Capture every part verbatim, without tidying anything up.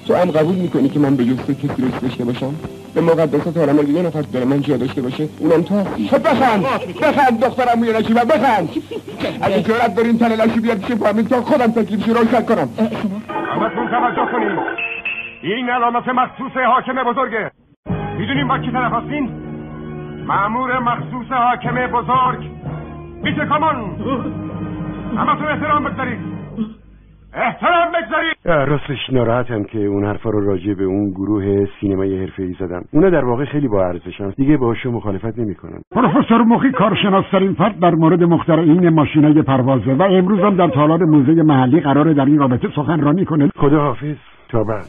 تو هم قبول میکنی که من به جسته کسی روش داشته باشم؟ به مقدسات عالم اگه یه نفر داره من جا داشته باشه اونم تو هستی. خب بخند بخند دخترم موی نشیبه بخند. اگه جرأت دارین تن لشی بیاد چه فهمید تا خودم تکلیفشو روشن کنم. همتون توجه کنین، این علامت مخصوص حاکم بزرگه. میدونین با کی طرف هستین؟ مأمور مخصوص حاکم بزرگ بیشه کامان. همتون احترام بگذارید، احترام بگذارید. راستش ناراحتم که اون حرفا رو راجع به اون گروه سینمای حرفه‌ای زدم. اونا در واقع خیلی با ارزشن، دیگه باهاشون مخالفت نمیکنن. پروفسور مخی کارشناس‌ترین فرد در مورد مخترعین ماشینای پروازه و امروز هم در تالار موزه محلی قراره در این رابطه سخنرانی کنه. خدا حافظ، تا بعد.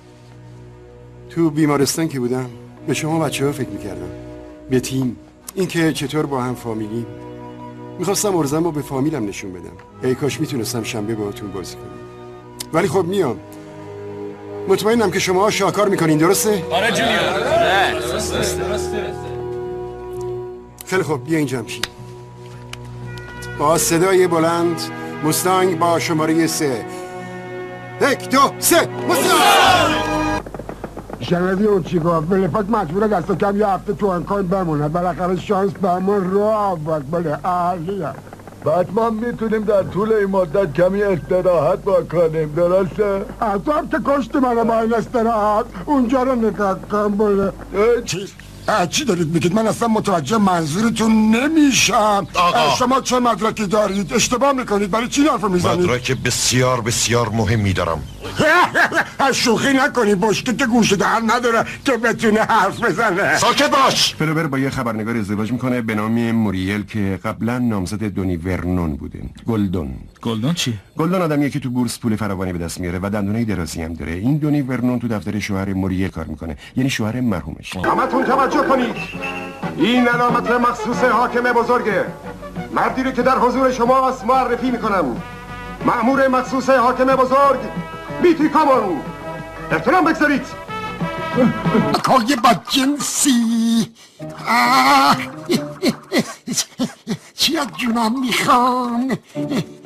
تو بیمارستان که بودم به شما بچه‌ها فکر می‌کردم، به تیم، اینکه چطور با هم فامیلی. میخواستم ارزم رو به فامیلم نشون بدم. ای کاش میتونستم شنبه باهاتون بازی کنم. ولی خب میام. مطمئنم که شما شاکار میکنین، درسته؟ آره جونیور. نه درسته درسته. خیلی خب بیا اینجا میشین. با صدای بلند مستانگ با شماره سه. یک دو سه مستانگ. شنیدی اون چی گفت؟ بلفت مجبوره دست کم یه هفته تو انکاین بمونه، بالاخره شانس به همون رو آورد. بله عالیه. بعد ما میتونیم در طول این مدت کمی استراحت بکنیم، درسته؟ اصلا که کشتی منو با این استراحت اونجا رو نگاه کن. بله چی؟ چی دارید میگید؟ من اصلا متوجه منظورتون نمیشم. آقا شما چه مدرکی دارید؟ اشتباه میکنید. برای چی حرف میزنید؟ مدرک بسیار بسیار مهمی دارم. شوخی نکنید، بشکه که گوش در نداره که بتونه حرف بزنه. ساکت باش. فلوبر با یه خبرنگار ازدواج میکنه به نام موریل که قبلا نامزد دونی ورنون بوده. گلدون. گلدون چی؟ گلدون آدمیه که تو بورس پول فراوانی به دست میاره و دندونای درازی هم داره. این دونی ورنون تو دفتر شوهر موریل کار میکنه، یعنی شوهر مرحومش. همتون توجه کنید، این علامت مخصوص حاکم بزرگه. مردی رو که در حضور شما است معرفی میکنم. مأمور مخصوص حاکم بزرگ بیتی کامون. احترام بگذارید. کاغی با جنسی چی از جونم میخوان؟